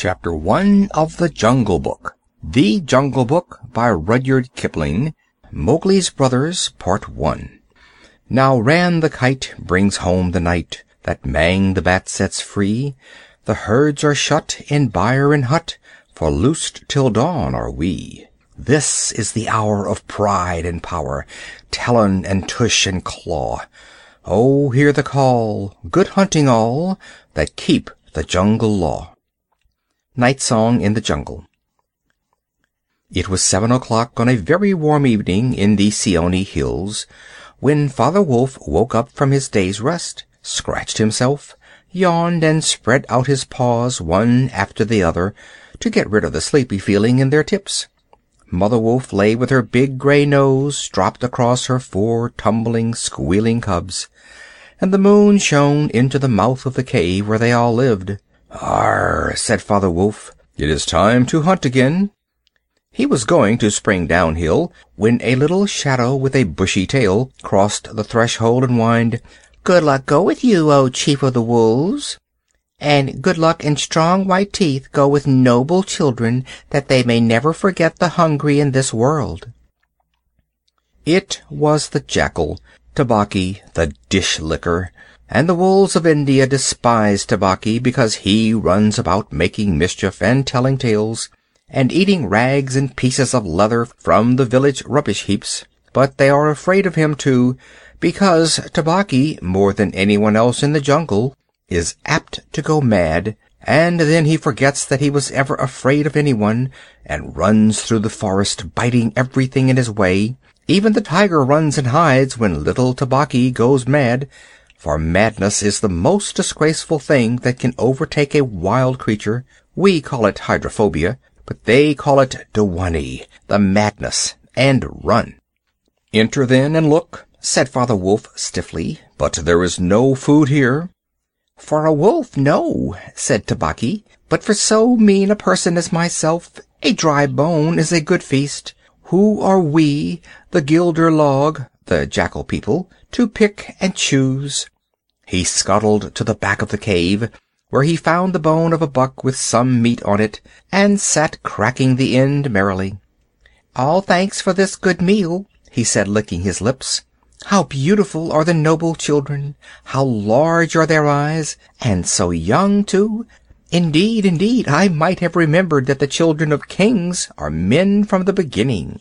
Chapter 1 of The Jungle Book. The Jungle Book by Rudyard Kipling. Mowgli's Brothers, Part 1. Now Ran the Kite brings home the night that Mang the Bat sets free. The herds are shut in byre and hut, for loosed till dawn are we. This is the hour of pride and power, talon and tush and claw. Oh, hear the call, good hunting all, that keep the jungle law. Night Song in the Jungle. It was 7 o'clock on a very warm evening in the Seeonee Hills, when Father Wolf woke up from his day's rest, scratched himself, yawned, and spread out his paws one after the other to get rid of the sleepy feeling in their tips. Mother Wolf lay with her big gray nose dropped across her 4 tumbling, squealing cubs, and the moon shone into the mouth of the cave where they all lived. "Arr!" said Father Wolf. "It is time to hunt again." He was going to spring downhill when a little shadow with a bushy tail crossed the threshold and whined, "Good luck go with you, O Chief of the Wolves. And good luck and strong white teeth go with noble children, that they may never forget the hungry in this world." It was the jackal, Tabaqui the dish-licker, and the wolves of India despise Tabaqui because he runs about making mischief and telling tales, and eating rags and pieces of leather from the village rubbish-heaps. But they are afraid of him, too, because Tabaqui, more than anyone else in the jungle, is apt to go mad, and then he forgets that he was ever afraid of anyone, and runs through the forest biting everything in his way. Even the tiger runs and hides when little Tabaqui goes mad, for madness is the most disgraceful thing that can overtake a wild creature. We call it hydrophobia, but they call it Dwani, the madness, and run. "Enter then and look," said Father Wolf stiffly, "but there is no food here." "For a wolf, no," said Tabaqui, "but for so mean a person as myself, a dry bone is a good feast. Who are we, the Gilder Log, the jackal people, to pick and choose?" He scuttled to the back of the cave, where he found the bone of a buck with some meat on it, and sat cracking the end merrily. "All thanks for this good meal," he said, licking his lips. "How beautiful are the noble children! How large are their eyes, and so young, too! Indeed, indeed, I might have remembered that the children of kings are men from the beginning."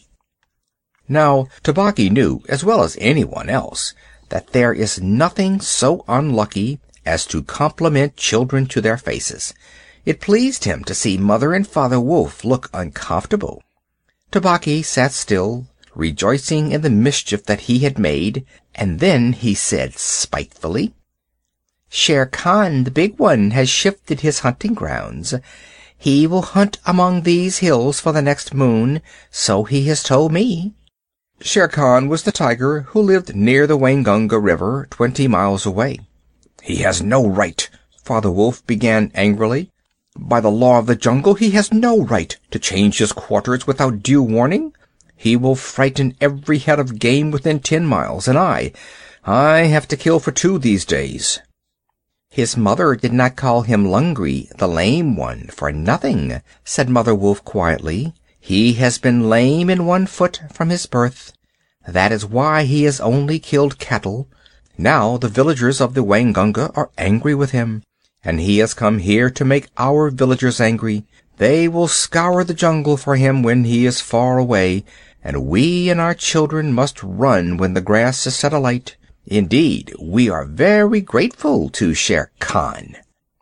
Now, Tabaqui knew, as well as anyone else, that there is nothing so unlucky as to compliment children to their faces. It pleased him to see Mother and Father Wolf look uncomfortable. Tabaqui sat still, rejoicing in the mischief that he had made, and then he said spitefully, "Shere Khan, the big one, has shifted his hunting grounds. He will hunt among these hills for the next moon, so he has told me." Shere Khan was the tiger who lived near the Waingunga River, 20 miles away. "He has no right," Father Wolf began angrily. "By the law of the jungle he has no right to change his quarters without due warning. He will frighten every head of game within 10 miles, and I have to kill for 2 these days." "His mother did not call him Lungri, the lame one, for nothing," said Mother Wolf quietly. "He has been lame in 1 foot from his birth. That is why he has only killed cattle. Now the villagers of the Waingunga are angry with him, and he has come here to make our villagers angry. They will scour the jungle for him when he is far away, and we and our children must run when the grass is set alight. Indeed, we are very grateful to Shere Khan."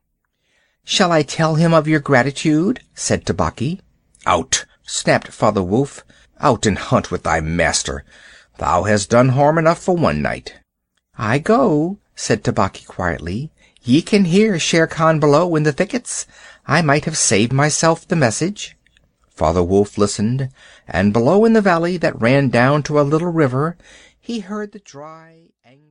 "Shall I tell him of your gratitude?" said Tabaqui. "Out!" snapped Father Wolf. "Out and hunt with thy master. Thou hast done harm enough for one night." "I go," said Tabaqui quietly. "Ye can hear Shere Khan below in the thickets. I might have saved myself the message." Father Wolf listened, and below in the valley that ran down to a little river he heard the dry, angry